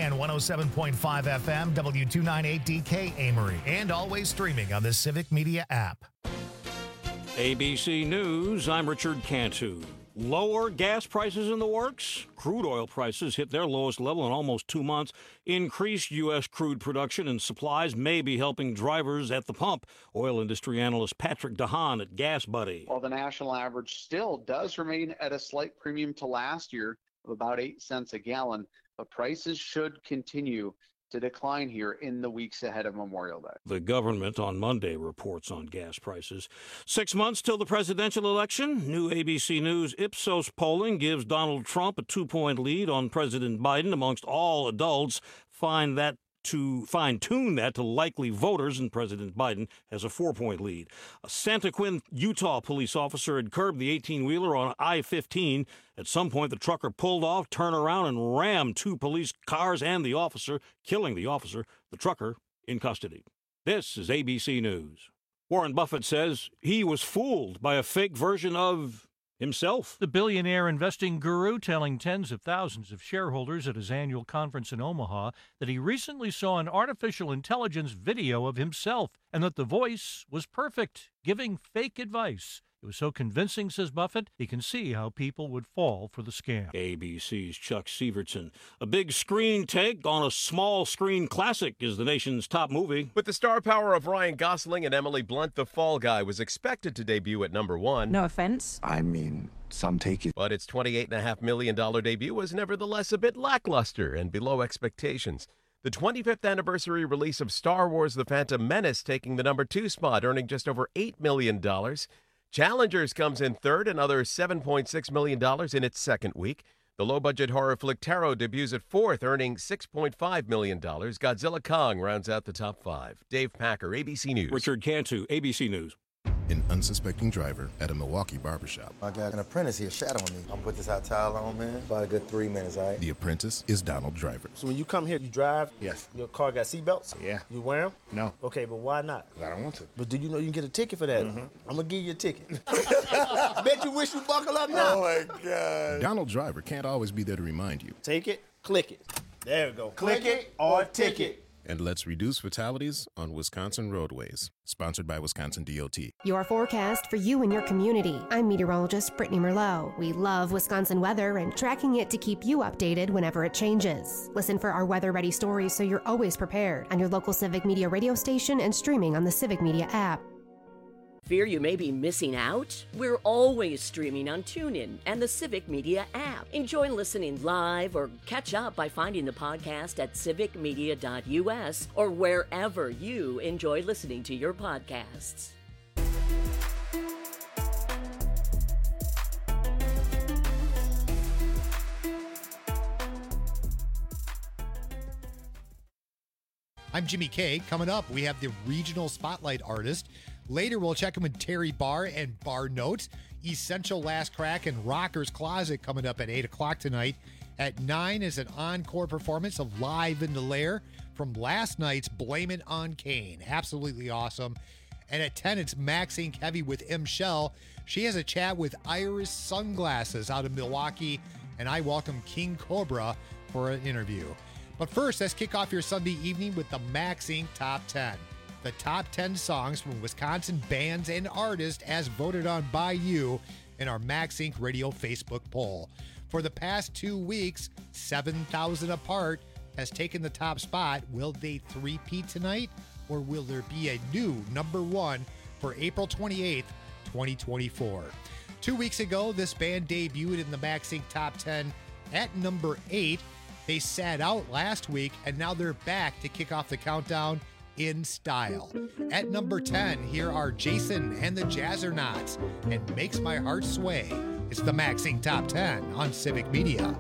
and 107.5 FM, W298DK Amory, and always streaming on the Civic Media app. ABC News, I'm Richard Cantu. Lower gas prices in the works. Crude oil prices hit their lowest level in almost 2 months. Increased U.S. crude production and supplies may be helping drivers at the pump. Oil industry analyst Patrick DeHaan at Gas Buddy. While the national average still does remain at a slight premium to last year of about 8 cents a gallon, but prices should continue to decline here in the weeks ahead of Memorial Day. The government on Monday reports on gas prices. 6 months till the presidential election. New ABC News Ipsos polling gives Donald Trump a 2-point lead on President Biden amongst all adults. Fine-tune that to likely voters, and President Biden has a 4-point lead. A Santa Quin, Utah police officer had curbed the 18-wheeler on I-15. At some point, the trucker pulled off, turned around, and rammed 2 police cars and the officer, killing the officer, the trucker in custody. This is ABC News. Warren Buffett says he was fooled by a fake version of himself. The billionaire investing guru telling tens of thousands of shareholders at his annual conference in Omaha that he recently saw an artificial intelligence video of himself and that the voice was perfect, giving fake advice. It was so convincing, says Buffett, he can see how people would fall for the scam. ABC's Chuck Severson. A big screen take on a small screen classic is the nation's top movie. With the star power of Ryan Gosling and Emily Blunt, The Fall Guy was expected to debut at number 1. No offense. I mean, some take it. But its $28.5 million debut was nevertheless a bit lackluster and below expectations. The 25th anniversary release of Star Wars The Phantom Menace taking the number 2 spot, earning just over $8 million. Challengers comes in third, another $7.6 million in its second week. The low-budget horror flick Taro debuts at fourth, earning $6.5 million. Godzilla Kong rounds out the top 5. Dave Packer, ABC News. Richard Cantu, ABC News. An unsuspecting driver at a Milwaukee barbershop. I got an apprentice here shadowing me. I'm gonna put this hot towel on, man. About a good 3 minutes, all right? The apprentice is Donald Driver. So when you come here, you drive? Yes. Your car got seatbelts? Yeah. You wear them? No. Okay, but why not? I don't want to. But do you know you can get a ticket for that? Mm-hmm. I'm gonna give you a ticket. I bet you wish you buckle up now. Oh my God. Donald Driver can't always be there to remind you. Take it, click it. There we go. Click it or ticket. And let's reduce fatalities on Wisconsin roadways. Sponsored by Wisconsin DOT. Your forecast for you and your community. I'm meteorologist Brittany Merlot. We love Wisconsin weather and tracking it to keep you updated whenever it changes. Listen for our weather-ready stories so you're always prepared on your local Civic Media radio station and streaming on the Civic Media app. Fear you may be missing out? We're always streaming on TuneIn and the Civic Media app. Enjoy listening live or catch up by finding the podcast at civicmedia.us or wherever you enjoy listening to your podcasts. I'm Jimmy K. Coming up, we have the regional spotlight artist. Later, we'll check in with Terry Barr and Bar Notes. Essential Last Crack and Rocker's Closet coming up at 8 o'clock tonight. At 9 is an encore performance of Live in the Lair from last night's Blame It on Kane. Absolutely awesome. And at 10, it's Max Inc. Heavy with M. Shell. She has a chat with Iris Sunglasses out of Milwaukee, and I welcome King Cobra for an interview. But first, let's kick off your Sunday evening with the Max Inc. Top 10. The top 10 songs from Wisconsin bands and artists as voted on by you in our Max Inc. Radio Facebook poll. For the past 2 weeks, 7,000 Apart has taken the top spot. Will they three-peat tonight, or will there be a new number 1 for April 28th, 2024? 2 weeks ago, this band debuted in the Max Inc. Top 10 at number 8. They sat out last week, and now they're back to kick off the countdown in style. At number 10, here are Jason and the Jazzernauts and Makes My Heart Sway. It's the Max Inc. Top 10 on Civic Media.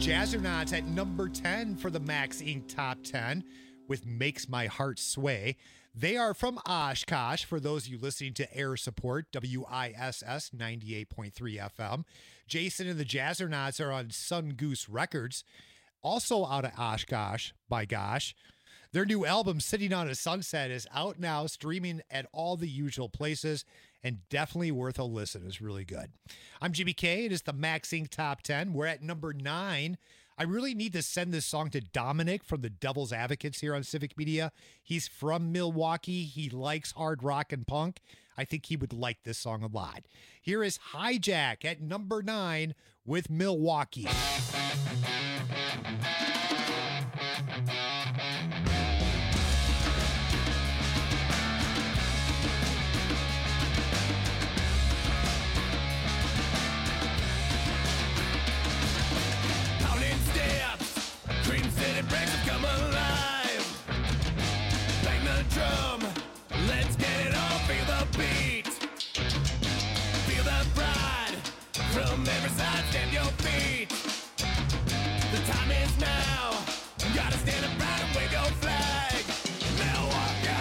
Jazzernauts at number 10 for the Max Inc. Top 10 with Makes My Heart Sway. They are from Oshkosh, for those of you listening to Air Support, WISS 98.3 FM. Jason and the Jazzernauts are on Sun Goose Records, also out of Oshkosh, by gosh. Their new album, Sitting on a Sunset, is out now, streaming at all the usual places, and definitely worth a listen. It's really good. I'm Jimmy K. It is the Max Inc. Top 10. We're at number 9. I really need to send this song to Dominic from the Devil's Advocates here on Civic Media. He's from Milwaukee. He likes hard rock and punk. I think he would like this song a lot. Here is Hijack at number 9 with Milwaukee. Come alive, bang the drum, let's get it on, feel the beat, feel the pride, from every side, stand your feet, the time is now, you gotta stand up proud and wave your flag, Milwaukee!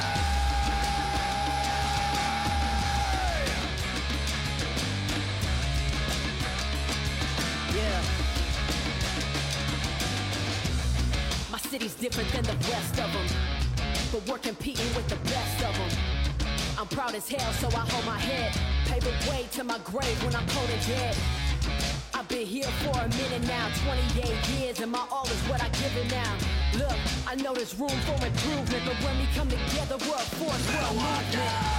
Yeah. My city's different than the rest of them, but we're competing with the best of them. I'm proud as hell, so I hold my head, pave the way to my grave when I'm cold and dead. I've been here for a minute now, 28 years, and my all is what I give it now. Look, I know there's room for improvement, but when we come together, we're a force, we're a movement.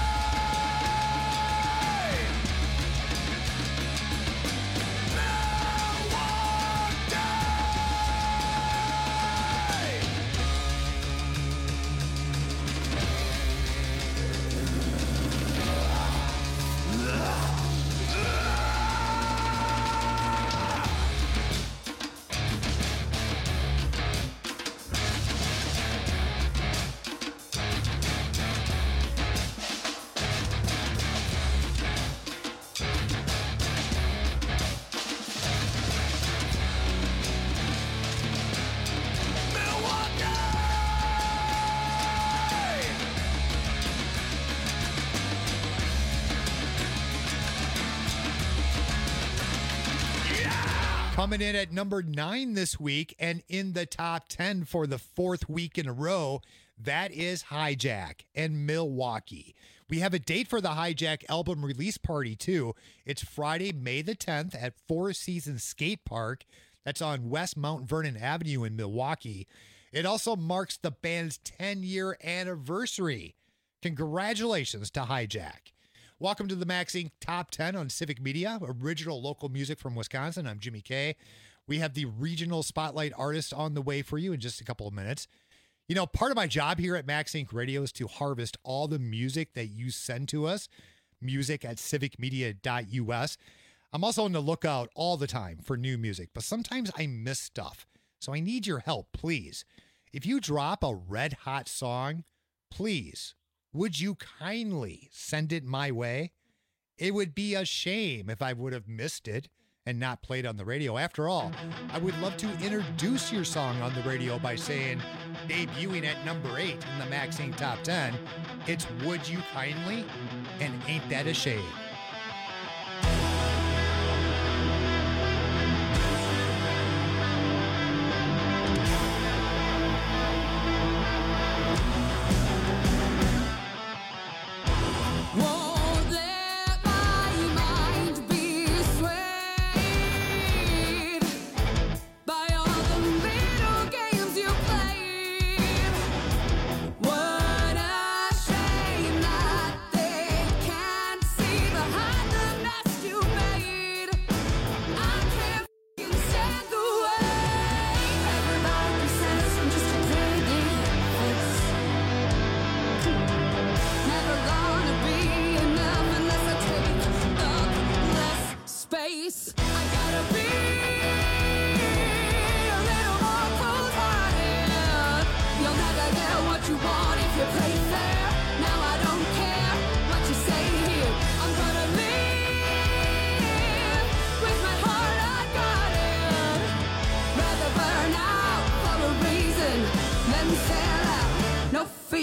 Coming in at number 9 this week and in the top 10 for the 4th week in a row, that is Hijack and Milwaukee. We have a date for the Hijack album release party, too. It's Friday, May the 10th at Four Seasons Skate Park. That's on West Mount Vernon Avenue in Milwaukee. It also marks the band's 10-year anniversary. Congratulations to Hijack. Welcome to the Max Inc. Top 10 on Civic Media, original local music from Wisconsin. I'm Jimmy K. We have the regional spotlight artist on the way for you in just a couple of minutes. You know, part of my job here at Max Inc. Radio is to harvest all the music that you send to us, music at civicmedia.us. I'm also on the lookout all the time for new music, but sometimes I miss stuff. So I need your help, please. If you drop a red hot song, please, would you kindly send it my way? It would be a shame if I would have missed it and not played on the radio. After all, I would love to introduce your song on the radio by saying, debuting at number 8 in the Max Inc. Top 10, it's Would You Kindly, and Ain't That a Shame? What a shame that they can't see the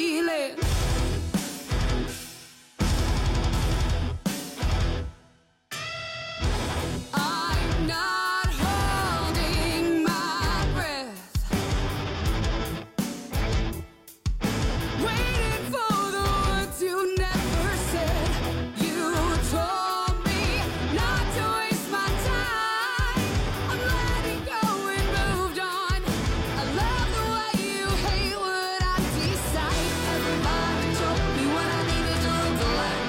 feel it. I'm not holding my breath, waiting for the words you never said. You told me not to waste my time. I'm letting go and moved on. I love the way you hate what I decide. Everybody told me when I needed to look alike.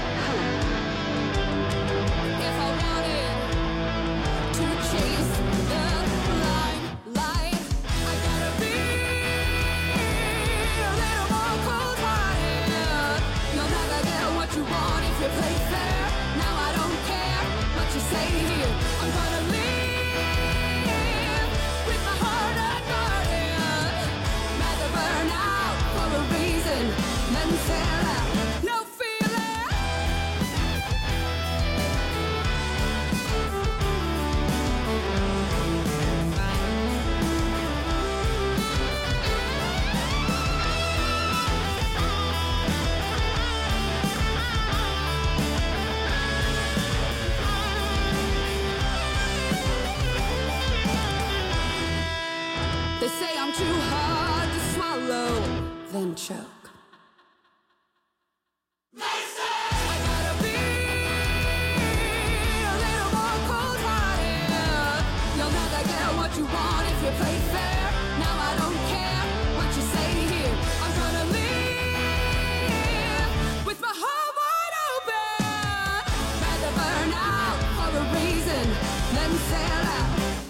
If I wanted to chase the limelight, I gotta be a little more cold-hearted. You'll never get what you want if you play fair. Now I don't care what you say here. I'm gonna live with my heart unguarded. Rather burn out for a reason than sell out. No feeling. They say I'm too hard to swallow, then choke. I gotta be a little more cold-hearted. You'll never get what you want if you play fair. Now I don't care what you say here. I'm gonna live with my heart wide open. Rather burn out for a reason than sell out.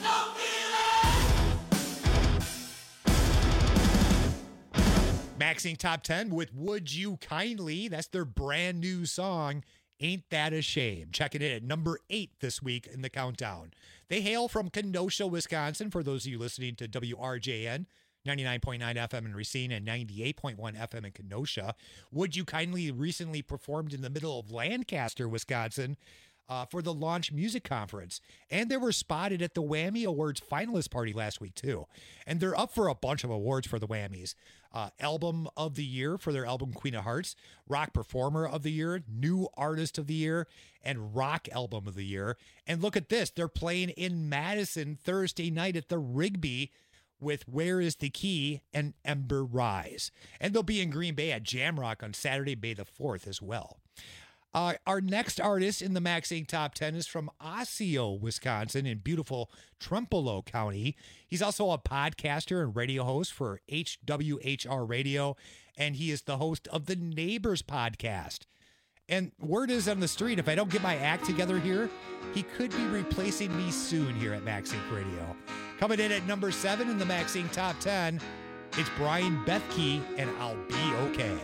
Maxing Top 10 with Would You Kindly. That's their brand new song, Ain't That a Shame. Checking in at number 8 this week in the countdown. They hail from Kenosha, Wisconsin, for those of you listening to WRJN, 99.9 FM in Racine and 98.1 FM in Kenosha. Would You Kindly recently performed in the middle of Lancaster, Wisconsin, for the Launch Music Conference. And they were spotted at the Whammy Awards finalist party last week, too. And they're up for a bunch of awards for the Whammies. Album of the Year for their album Queen of Hearts, Rock Performer of the Year, New Artist of the Year, and Rock Album of the Year. And look at this. They're playing in Madison Thursday night at the Rigby with Where Is the Key and Ember Rise. And they'll be in Green Bay at Jamrock on Saturday, May the 4th as well. Our next artist in the Maxing Top 10 is from Osseo, Wisconsin, in beautiful Trempealeau County. He's also a podcaster and radio host for HWHR Radio, and he is the host of the Neighbors podcast. And word is on the street, if I don't get my act together here, he could be replacing me soon here at Maxing Radio. Coming in at number 7 in the Maxing Top 10, it's Brian Bethke and I'll Be Okay.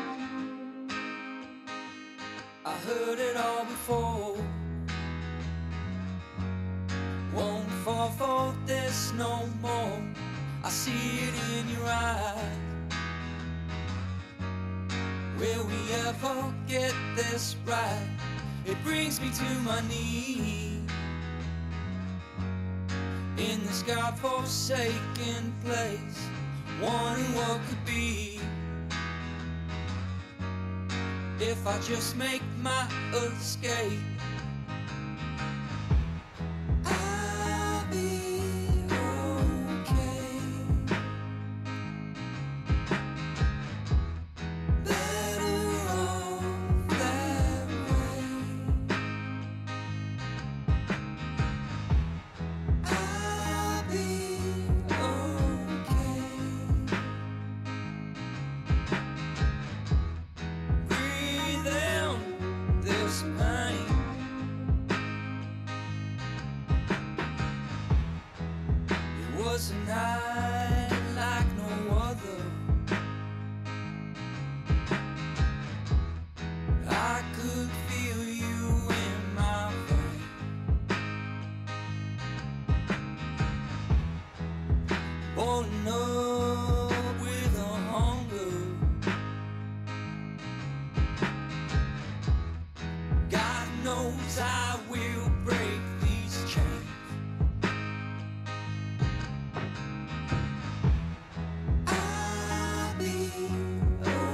I heard it all before. Won't fall for this no more. I see it in your eyes. Will we ever get this right? It brings me to my knees in this God-forsaken place, wanting what could be. If I just make my escape, I'll be okay. Better off that way. I'll be okay. This pain, it was a night like no other. I could feel you in my veins. Boiling up with a hunger. God knows I will break these chains. I'll be okay.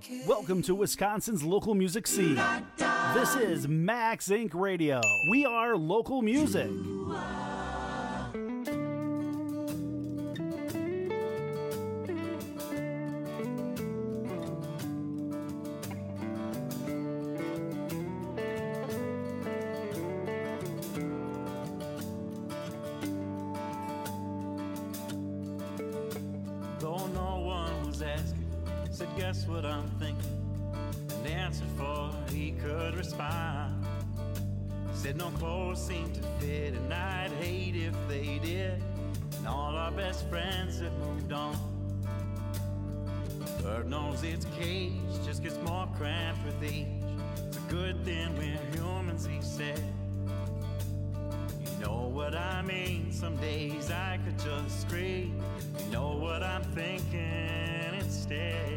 Welcome to Wisconsin's local music scene. This is Max Inc. Radio. We are local music. Though no one was asking, said, guess what I'm thinking? And answered for he could respond. Said no clothes seem to fit, and I'd hate if they did. And all our best friends had moved on. Bird knows its cage just gets more cramped with age. It's a good thing we're humans, he said. You know what I mean? Some days I could just scream. You know what I'm thinking instead.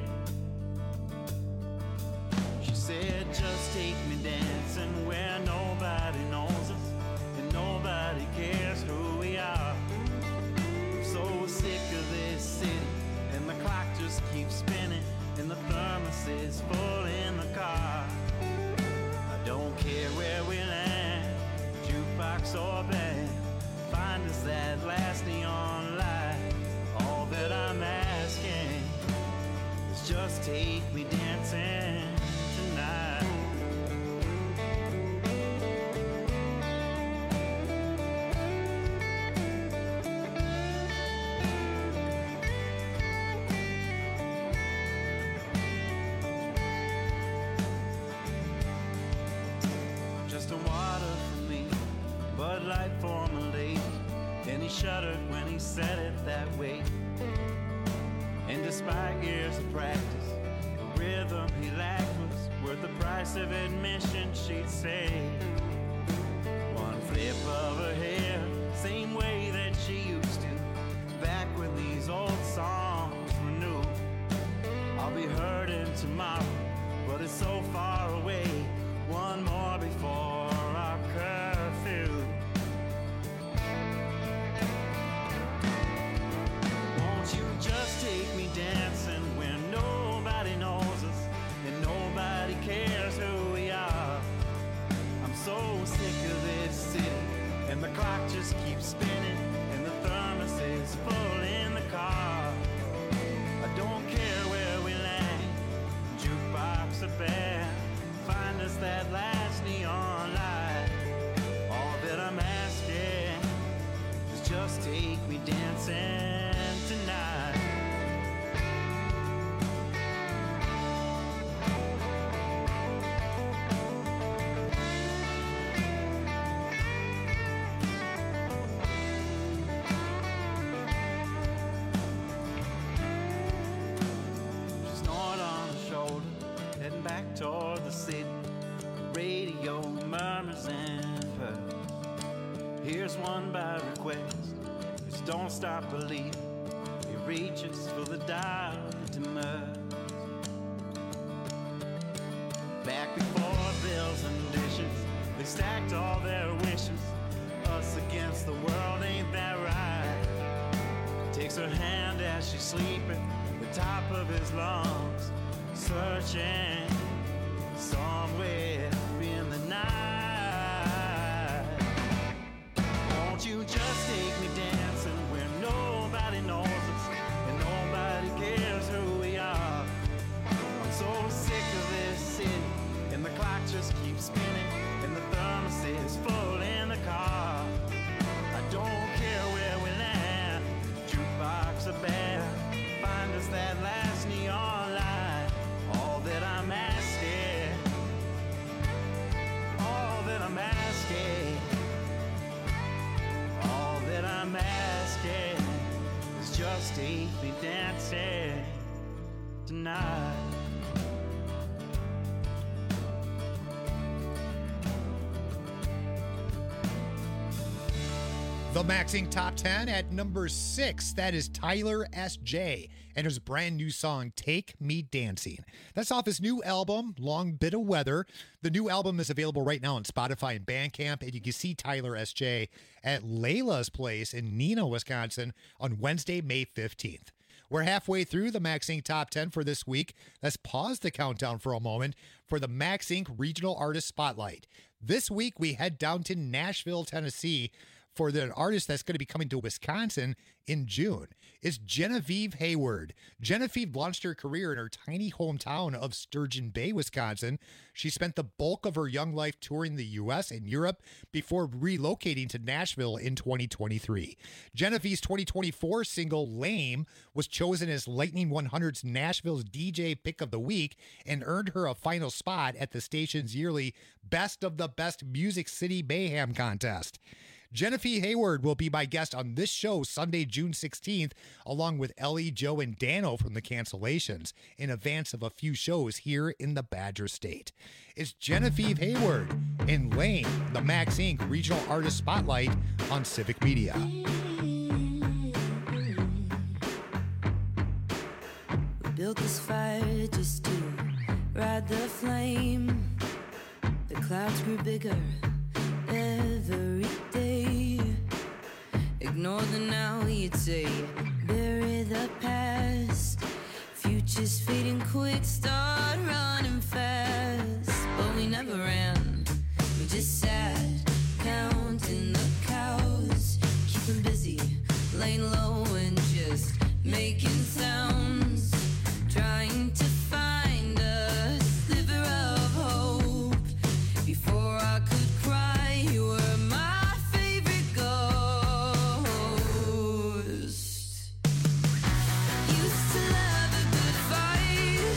She said, just take me dancing where nobody knows us and nobody cares who we are. I'm so sick of this city, and the clock just keeps spinning, and the thermos is full in the car. I don't care where we land, jukebox or band, find us that last neon light. All that I'm asking is just take me dancing tonight. Just a water for me, Bud Light for my lady. And he shuddered when he said it that way. And despite years of practice, the rhythm he lacked was worth the price of admission, she'd say. One flip of her hair, same way that she used to, back when these old songs were new. I'll be hurting tomorrow, but it's so far away. One more before our curfew. Won't you just take me dancing where nobody knows us and nobody cares who we are? I'm so sick of this city, and the clock just keeps spinning, and the thermos is full in the car. I don't care where we land, jukebox or band, find us that last neon light. All that I'm asking is just take me dancing tonight. She snored on her shoulder, heading back toward the city. Radio murmurs and purrs. Here's one by request. Just don't stop believing. He reaches for the dial that demurs. Back before bills and dishes, they stacked all their wishes. Us against the world, ain't that right? Takes her hand as she's sleeping, the top of his lungs, searching somewhere in the night. Won't you just take me dancing where nobody knows us and nobody cares who we are? I'm so sick of this city, and the clock just keeps spinning, and the thermos is full in the car. I don't care where we land, jukebox or band, find us that last neon light. All that I'm asking, all that I'm asking, all that I'm asking is just take me dancing tonight. The Max Inc. Top 10 at number 6. That is Tyler S.J. and his brand new song, Take Me Dancing. That's off his new album, Long Bit of Weather. The new album is available right now on Spotify and Bandcamp, and you can see Tyler S.J. at Layla's Place in Neenah, Wisconsin on Wednesday, May 15th. We're halfway through the Max Inc. Top 10 for this week. Let's pause the countdown for a moment for the Max Inc. Regional Artist Spotlight. This week, we head down to Nashville, Tennessee for the artist that's going to be coming to Wisconsin in June. It's Genevieve Hayward. Genevieve launched her career in her tiny hometown of Sturgeon Bay, Wisconsin. She spent the bulk of her young life touring the U.S. and Europe before relocating to Nashville in 2023. Genevieve's 2024 single, Lame, was chosen as Lightning 100's Nashville's DJ Pick of the Week and earned her a final spot at the station's yearly Best of the Best Music City Mayhem contest. Genevieve Hayward will be my guest on this show Sunday, June 16th, along with Ellie, Joe, and Dano from the Cancellations, in advance of a few shows here in the Badger State. It's Genevieve Hayward in Lane, the Max Inc. Regional Artist Spotlight on Civic Media. We built this fire just to ride the flame. The clouds grew bigger every day. Ignore the now, you'd say. Bury the past. Future's fading quick, start running fast. But we never ran, we just sat, counting the cows. Keeping busy, laying low and just making sounds. Trying to find a sliver of hope. Before I could cry, you were my favorite ghost. Used to love a good fight.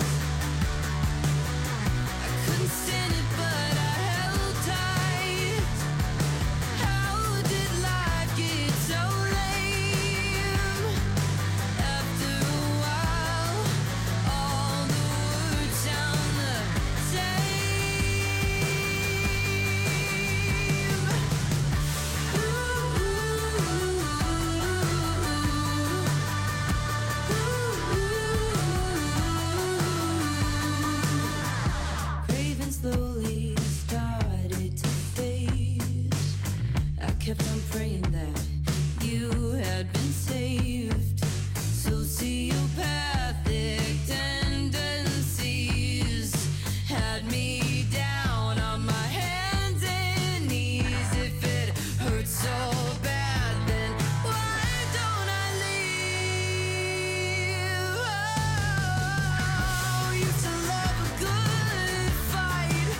I couldn't stand it, but I held tight. How did life get so lame? After a while, all the words sound the Craving slowly started to fade. I kept on praying that you had been saved. Sociopathic tendencies had me down on my hands and knees. If it hurts so bad, then why don't I leave? Oh, used to love a good fight.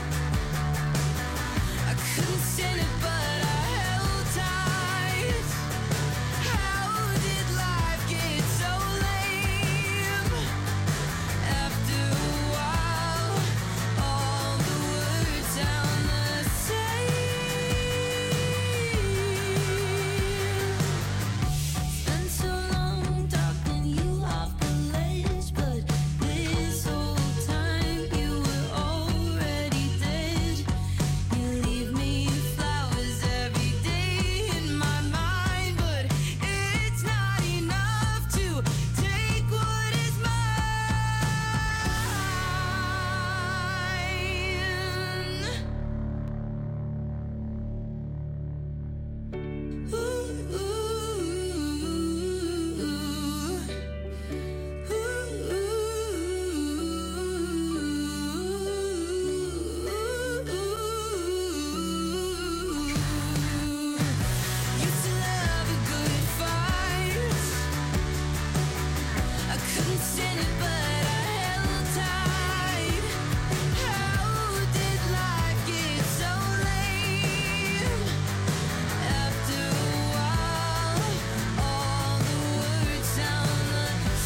I couldn't stand it, but I held tight. How did life get so lame? After a while, all the words sound the same. Spent so long talking you off the ledge, but this whole time you were already dead. You leave me flowers every day in my mind, but it's not enough to take what is mine. Used to love a good fight. I couldn't stand it, but I held tight. How did life get so lame? After a while, all the words sound the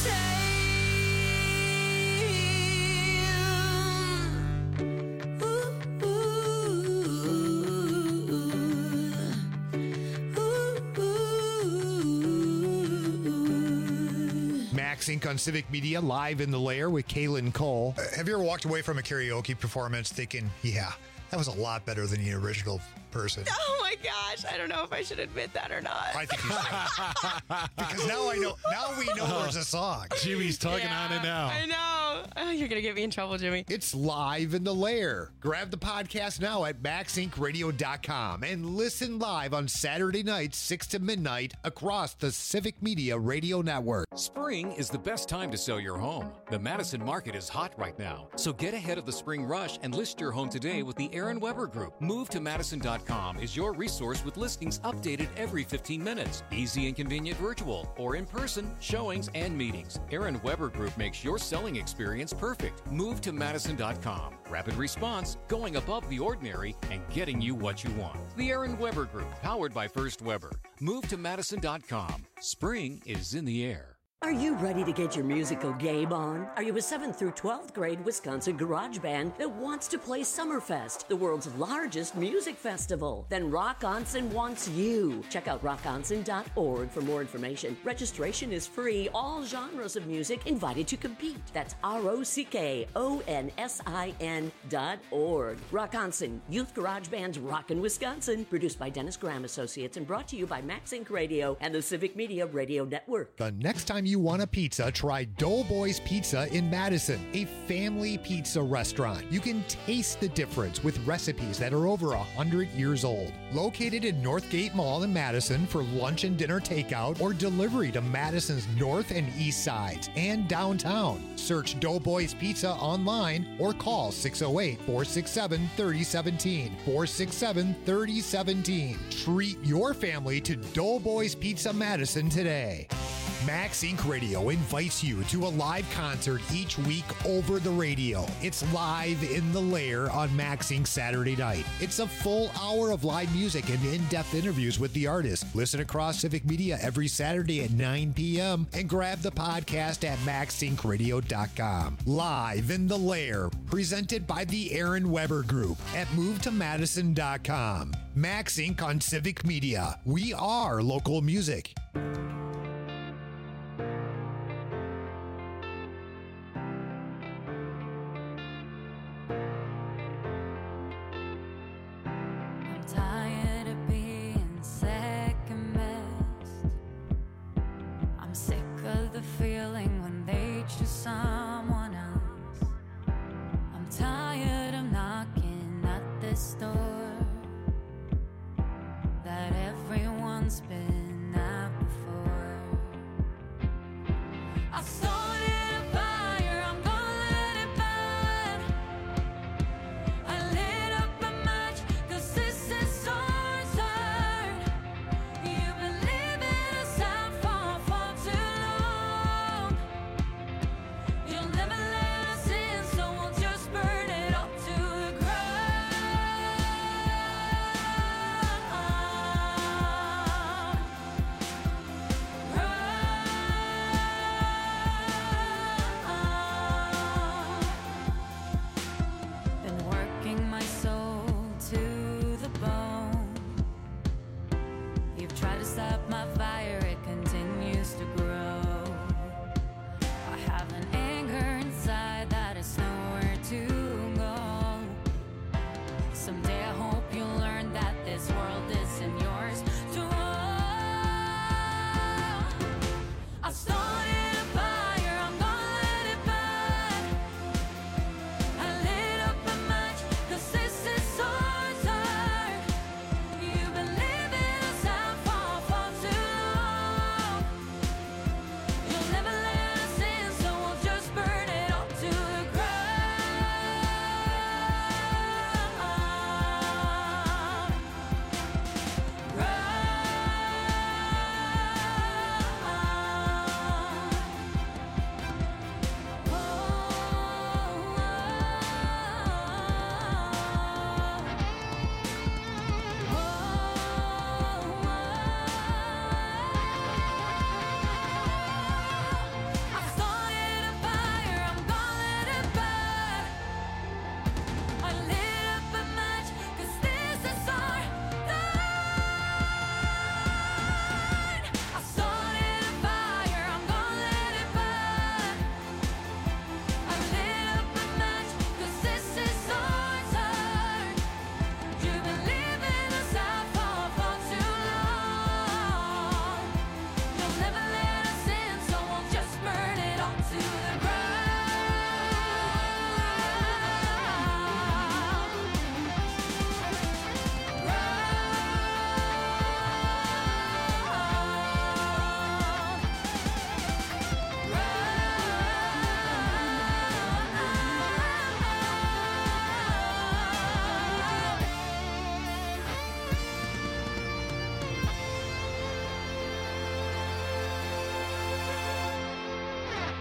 Max Inc. on Civic Media, live in the lair with Kaylin Cole. Have you ever walked away from a karaoke performance thinking, yeah, that was a lot better than the original person? Oh my gosh, I don't know if I should admit that or not. I think you should. Because now I know. Now we know there's a song. Jimmy's tugging on it now. I know. You're going to get me in trouble, Jimmy. It's Live in the Lair. Grab the podcast now at MaxIncRadio.com and listen live on Saturday nights, 6 to midnight, across the Civic Media Radio Network. Spring is the best time to sell your home. The Madison market is hot right now, so get ahead of the spring rush and list your home today with the Aaron Weber Group. MoveToMadison.com is your resource with listings updated every 15 minutes. Easy and convenient virtual or in-person showings and meetings. Aaron Weber Group makes your selling experience perfect. MoveToMadison.com. Rapid response, going above the ordinary, and getting you what you want. The Aaron Weber Group, powered by First Weber. MoveToMadison.com. Spring is in the air. Are you ready to get your musical game on? Are you a 7th through 12th grade Wisconsin garage band that wants to play Summerfest, the world's largest music festival? Then Rockonson wants you. Check out rockonson.org for more information. Registration is free. All genres of music invited to compete. That's ROCKONSIN.org. Rockonson, Youth Garage Band's Rockin' Wisconsin. Produced by Dennis Graham Associates and brought to you by Max Inc. Radio and the Civic Media Radio Network. The next time you want a pizza, try Doughboys Pizza in Madison, a family pizza restaurant. You can taste the difference with recipes that are over 100 years old. Located in Northgate Mall in Madison for lunch and dinner takeout or delivery to Madison's north and east sides and downtown. Search Doughboys Pizza online or call 608-467-3017. 467-3017. Treat your family to Doughboys Pizza Madison today. Max Inc. Radio invites you to a live concert each week over the radio. It's Live in the Lair on Max Inc. Saturday night. It's a full hour of live music and in-depth interviews with the artist. Listen across Civic Media every Saturday at 9 p.m. and grab the podcast at MaxIncRadio.com. Live in the Lair, presented by the Aaron Weber Group at MoveToMadison.com. Max Inc. on Civic Media. We are local music. Tired of being second best. I'm sick of the feeling when they choose someone else. I'm tired of knocking at this door that everyone's been at before. I started a fire, I'm gonna let it burn. I lit up a match, 'cause this is our turn. You've been living us out for too long. You'll never let us in, so we'll just burn it all to the ground.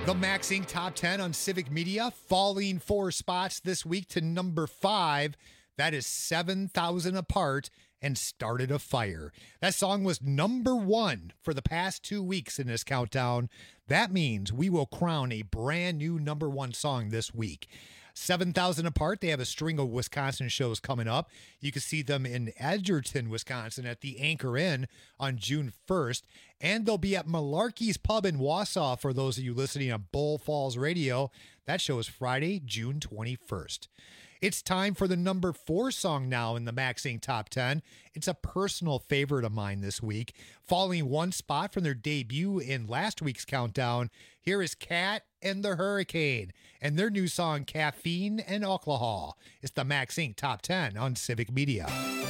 The Max Inc. Top 10 on Civic Media, falling 4 spots this week to number 5. That is 7,000 Apart and Started a Fire. That song was number 1 for the past 2 weeks in this countdown. That means we will crown a brand new number 1 song this week. 7,000 Apart, they have a string of Wisconsin shows coming up. You can see them in Edgerton, Wisconsin at the Anchor Inn on June 1st. And they'll be at Malarkey's Pub in Wausau for those of you listening on Bull Falls Radio. That show is Friday, June 21st. It's time for the number 4 song now in the Max Inc. Top 10. It's a personal favorite of mine this week. Falling 1 spot from their debut in last week's countdown, here is Cat and the Hurricane and their new song, Caffeine and Alcohol. It's the Max Inc. Top 10 on Civic Media.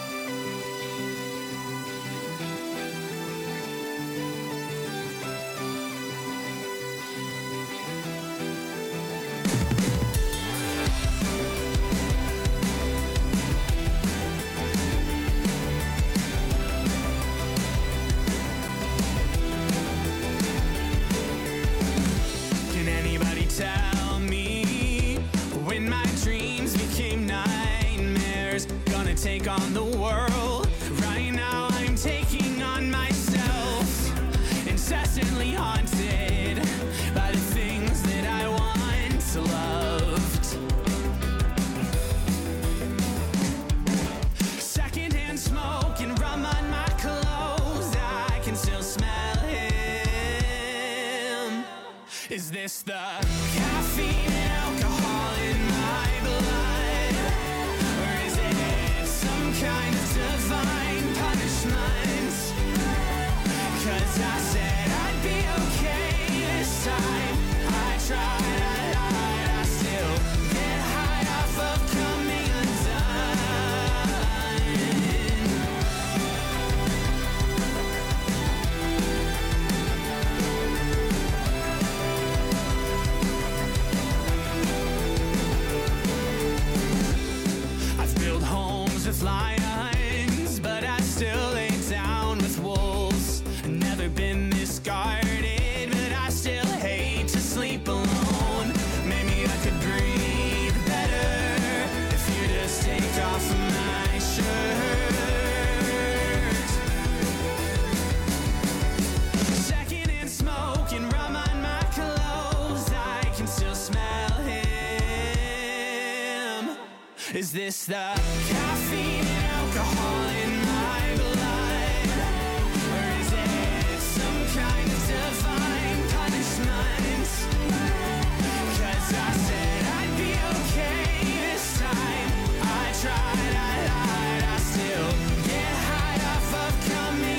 Tell me when my dreams became nightmares, gonna take on the world. Right now I'm taking on myself, incessantly haunted by the things that I once loved. Secondhand smoke and rum on my clothes, I can still smell him. Is this the caffeine and alcohol in my blood? Or is it some kind of divine punishment? 'Cause I said I'd be okay this time. I tried, I lied, I still get high off of coming with lions, but I still lay down with wolves. Never been this guarded, but I still hate to sleep alone. Maybe I could breathe better if you just take off my shirt. Secondhand smoke and rum on my clothes, I can still smell him. Is this the caffeine and alcohol in my blood? Or is it some kind of divine punishment? 'Cause I said I'd be okay this time. I tried, I lied, I still get high off of coming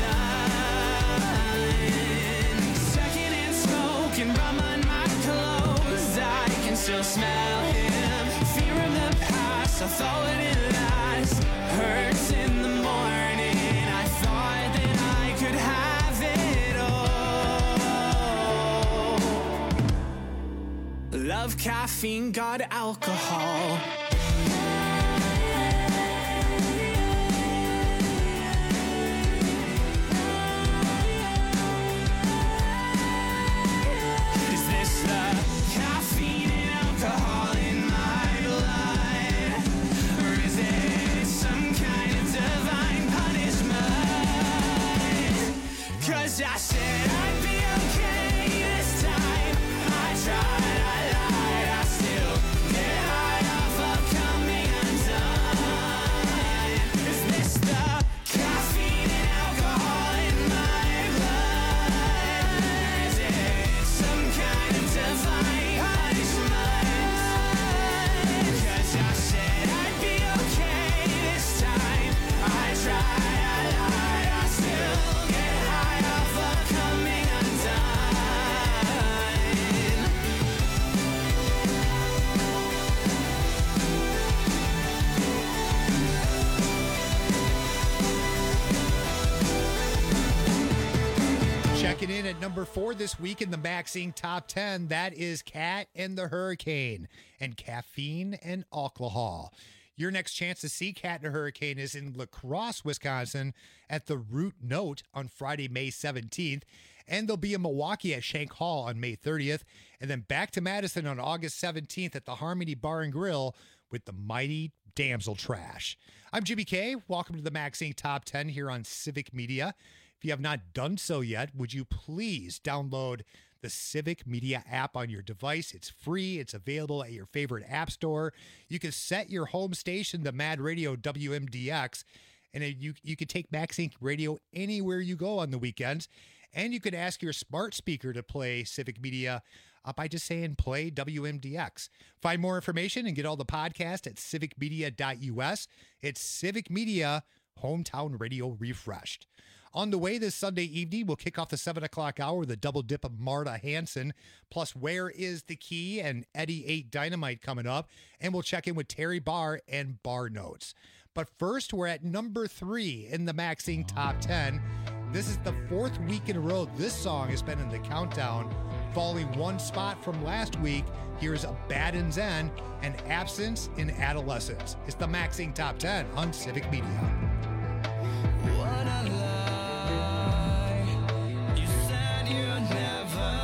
undone. Secondhand smoke and rum on my clothes, I can still smell him. Fear of the past, I thought it last. Hurts in the morning, I thought that I could have it all. Love caffeine, got alcohol. Is this the caffeine and alcohol in my blood? Or is it some kind of divine punishment? 'Cause I said I'd be okay this time. I tried, I lied, I still get high off of coming undone. Is this the caffeine and alcohol in my blood? Is it some kind of divine punishment? 'Cause I said I'd be okay this time. I tried, I lied, I still get high off of coming undone. Checking in at number 4 this week in the Max Inc. Top 10, that is Cat and the Hurricane and Caffeine and Alcohol. Your next chance to see Cat and the Hurricane is in La Crosse, Wisconsin at the Root Note on Friday, May 17th. And they'll be in Milwaukee at Shank Hall on May 30th. And then back to Madison on August 17th at the Harmony Bar and Grill with the mighty Damsel Trash. I'm Jimmy K. Welcome to the Max Inc. Top 10 here on Civic Media. If you have not done so yet, would you please download the Civic Media app on your device? It's free. It's available at your favorite app store. You can set your home station to Mad Radio WMDX, and you can take Max Inc. Radio anywhere you go on the weekends. And you could ask your smart speaker to play Civic Media by just saying play WMDX. Find more information and get all the podcasts at civicmedia.us. It's Civic Media, hometown radio refreshed. On the way this Sunday evening, we'll kick off the 7 o'clock hour with a double dip of Marta Hanson, plus Where is the Key and Eddie 8 Dynamite coming up, and we'll check in with Terry Barr and Bar Notes. But first, we're at number 3 in the Max Inc. Top 10. This is the 4th week in a row this song has been in the countdown, falling one spot from last week. Here's Bad and Zen and Absence in Adolescence. It's the Max Inc. Top 10 on Civic Media. What a lie. You said you'd never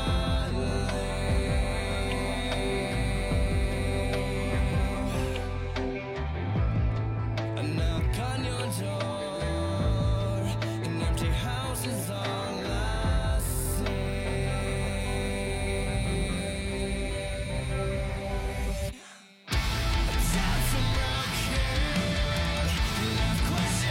leave. A knock on your door, an empty house is all I see. A dancing rocket, left question.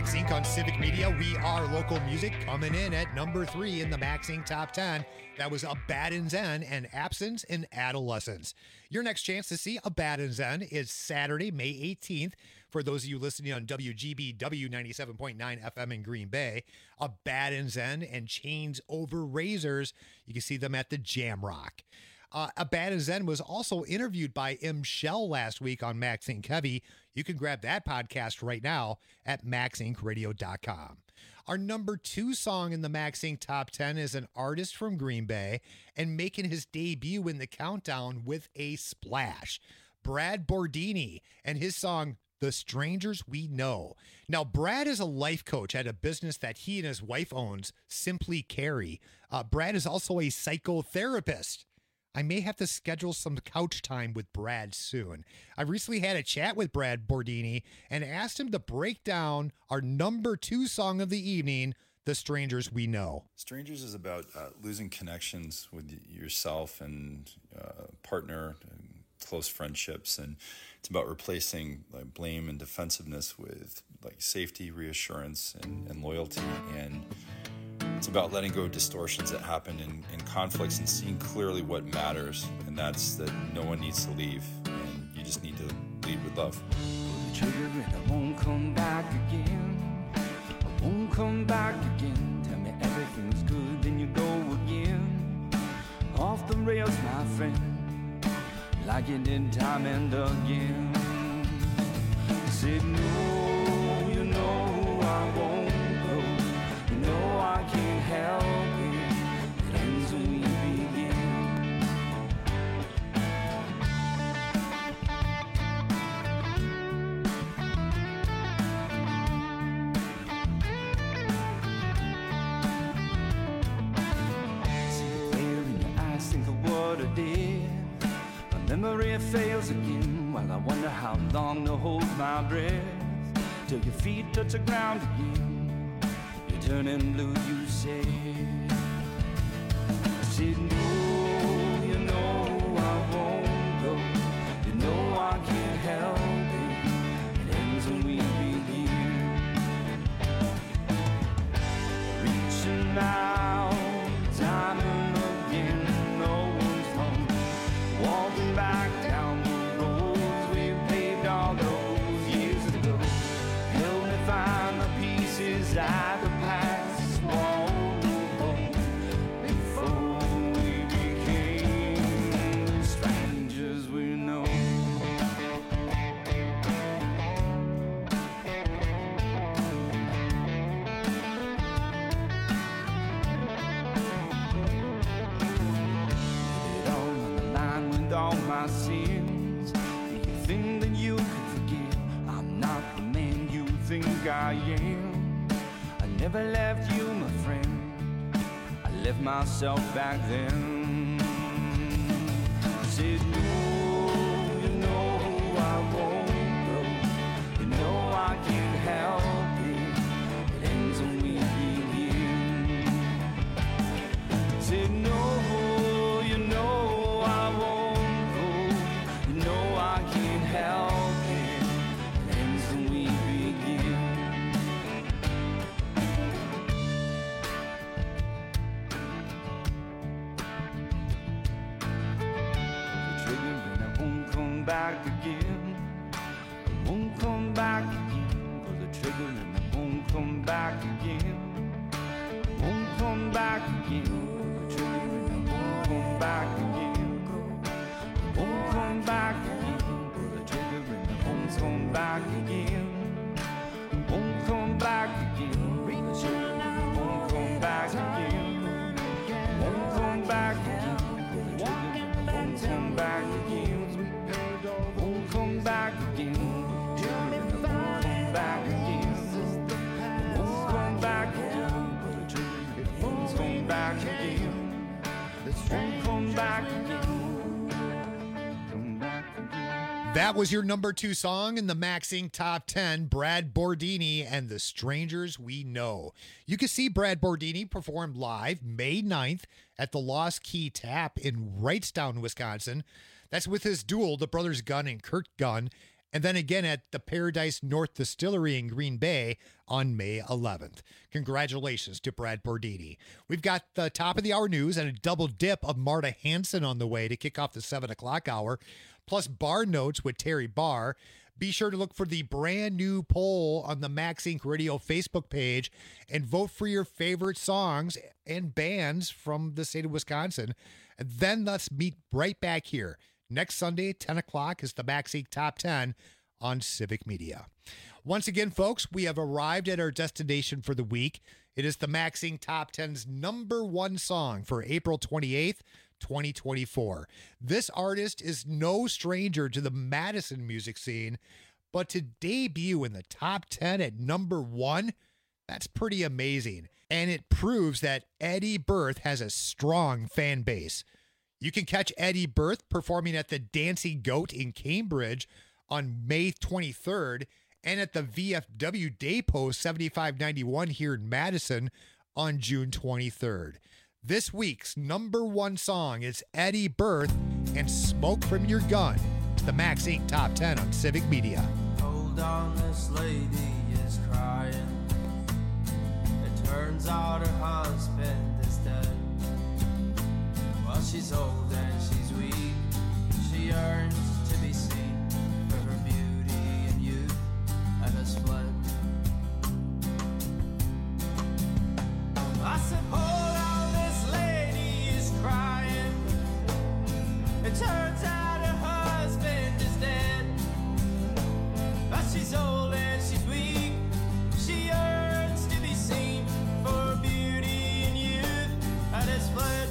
Max Inc. on Civic Media. We are local music, coming in at number 3 in the Max Inc. Top 10. That was A Bad and Zen and Absence in Adolescence. Your next chance to see A Bad and Zen is Saturday, May 18th. For those of you listening on WGBW 97.9 FM in Green Bay, A Bad and Zen and Chains Over Razors. You can see them at the Jamrock. A Bad and Zen was also interviewed by M. Shell last week on Max Inc. Heavy. You can grab that podcast right now at maxincradio.com. Our number 2 song in the Max Inc. Top 10 is an artist from Green Bay and making his debut in the countdown with a splash. Brad Bordini and his song, The Strangers We Know. Now, Brad is a life coach at a business that he and his wife owns, Simply Carry. Brad is also a psychotherapist. I may have to schedule some couch time with Brad soon. I recently had a chat with Brad Bordini and asked him to break down our number 2 song of the evening, The Strangers We Know. Strangers is about losing connections with yourself and partner and close friendships, and it's about replacing like blame and defensiveness with like safety, reassurance, and loyalty. And it's about letting go of distortions that happen in conflicts and seeing clearly what matters, and that's that no one needs to leave, and you just need to lead with love. Pull the trigger and I won't come back again. I won't come back again. Tell me everything's good, then you go again. Off the rails, my friend, like you did time and again. Said no, you know I won't go. You know I can't help it. It ends when we begin. See the glare in your eyes, think of what I did. My memory fails again, while I wonder how long to hold my breath. Till your feet touch the ground again. Turning blue, you say. I said no, you know I won't go. You know I can't help it. It ends when we begin. Reaching out, time and again, no one's home. Walking back down the roads we paved all those years ago. Help me find the pieces I could all my sins. Do you think that you can forgive? I'm not the man you think I am. I never left you, my friend. I left myself back then. I said no, you know I won't go. You know I can't help it. It ends when we begin. I said no, you know help it. It ends when we begin. The trigger and I won't come back again. I won't come back again. Pull the trigger and I won't come back again. I won't come back again. Pull the trigger and I won't come back again. I won't come back again. Won't come back again. Won't come back again. Won't come back again. Won't come back again. Won't come back again. Won't come back again. Won't come back again. Won't come back again. Won't come back again. Won't come back again. That was your number 2 song in the Max Inc. Top 10, Brad Bordini and The Strangers We Know. You can see Brad Bordini perform live May 9th at the Lost Key Tap in Wrightstown, Wisconsin. That's with his duo, the brothers Gunn and Kurt Gunn, and then again at the Paradise North Distillery in Green Bay on May 11th. Congratulations to Brad Bordini. We've got the top of the hour news and a double dip of Marta Hanson on the way to kick off the 7 o'clock hour, plus Bar Notes with Terry Barr. Be sure to look for the brand new poll on the Max Inc. Radio Facebook page and vote for your favorite songs and bands from the state of Wisconsin. And then let's meet right back here. Next Sunday, 10 o'clock, is the Max Inc. Top 10 on Civic Media. Once again, folks, we have arrived at our destination for the week. It is the Max Inc. Top 10's number one song for April 28th, 2024. This artist is no stranger to the Madison music scene, but to debut in the top 10 at number one, that's pretty amazing. And it proves that Eddie Berth has a strong fan base. You can catch Eddie Berth performing at the Dancing Goat in Cambridge on May 23rd and at the VFW Day Post 7591 here in Madison on June 23rd. This week's number one song is Eddie Berth and Smoke From Your Gun, the Max Inc. Top 10 on Civic Media. Hold on, this lady is crying. It turns out her husband is dead. Well, she's old and she's weak. She yearns to be seen for her beauty and youth and has fled. I said, hold on, this lady is crying. It turns out her husband is dead. But she's old and she's weak. She yearns to be seen for her beauty and youth and has fled.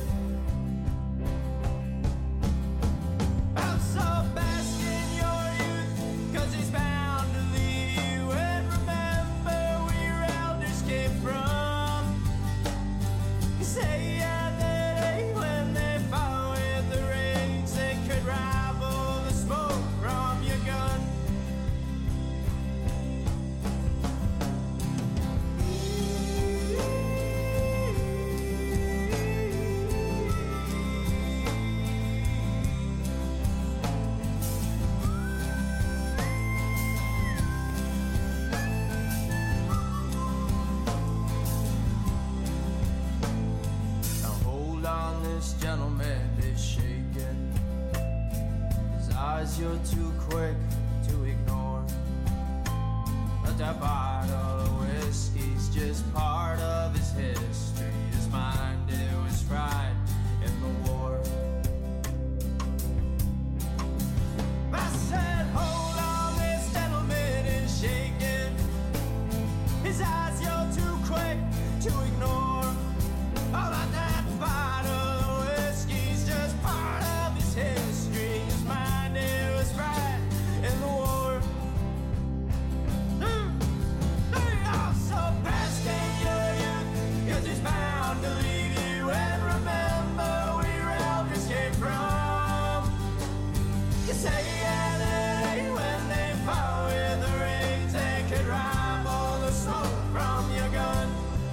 I'm so bask in your youth, 'cause he's bound to leave you. And remember where your elders came from. You say yeah, that ain't when they fought with the rings. They could rival the smoke from your gun. Now hold on, this gentleman is shaking. His eyes you're too quick to ignore. But that bottle of whiskey's just part of his history. His mind, it was fried in the war. I said, hold on, this gentleman is shaking. His eyes you're too quick to ignore. Oh, but that bottle of whiskey's just part of his history. His mind, it was fried in the war. I'm so past in your youth, 'cause he's bound to leave you. And remember where your elders came from. You say yeah, that ain't when they fought with the rings. They could rival the smoke from your gun.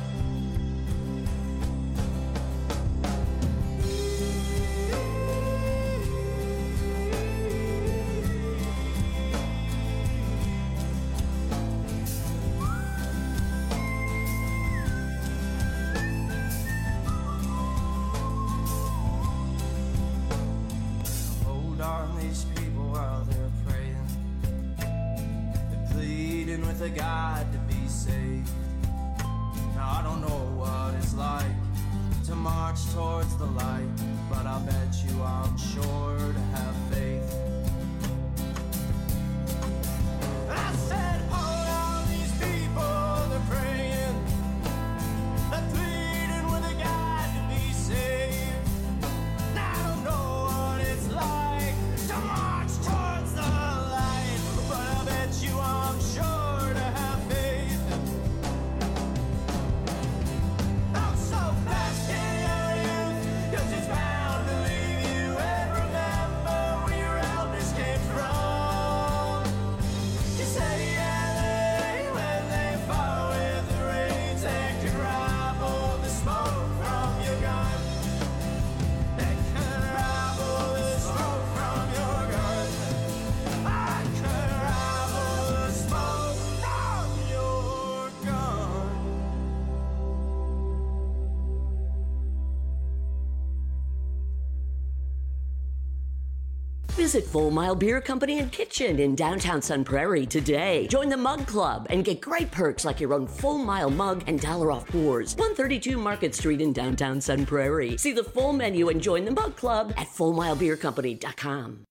Hold on, these people while they're praying. They're pleading with a God to be saved. Now I don't know what it's like to march towards the light, but I'll bet you I'm sure to have faith. I said, hold on, these people, they're praying. They're pleading with a God to be saved. Now I don't know what it's like to march towards the light, but I bet you I'm sure to have faith. I'm so fast in your youth, 'cause it's bound to leave you. And remember where your Visit Full Mile Beer Company and Kitchen in downtown Sun Prairie today. Join the Mug Club and get great perks like your own Full Mile mug and $1 off pours. 132 Market Street in downtown Sun Prairie. See the full menu and join the Mug Club at FullMileBeerCompany.com.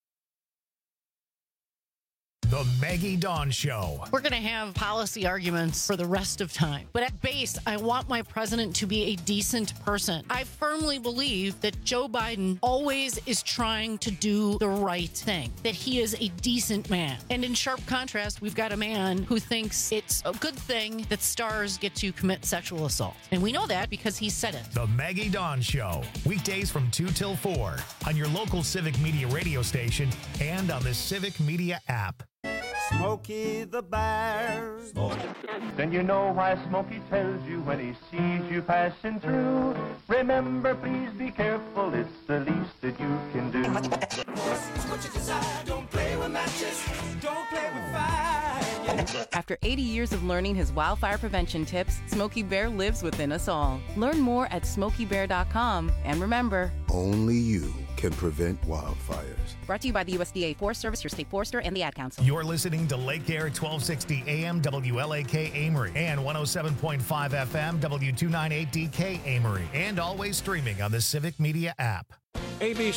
The Maggie Dawn Show. We're going to have policy arguments for the rest of time. But at base, I want my president to be a decent person. I firmly believe that Joe Biden always is trying to do the right thing, that he is a decent man. And in sharp contrast, we've got a man who thinks it's a good thing that stars get to commit sexual assault. And we know that because he said it. The Maggie Dawn Show. Weekdays from 2 till 4 on your local Civic Media radio station and on the Civic Media app. Smokey the Bear. Then you know why Smokey tells you when he sees you passing through. Remember, please be careful, it's the least that you can do. What you desire, don't play with matches, don't play with fire. After 80 years of learning his wildfire prevention tips, Smokey Bear lives within us all. Learn more at SmokeyBear.com, and remember, Only you can prevent wildfires. brought to you by the USDA Forest Service, your state forester, and the Ad Council. You're listening to Lake Air 1260 AM WLAK Amory and 107.5 FM W298DK Amory, and always streaming on the Civic Media app. ABC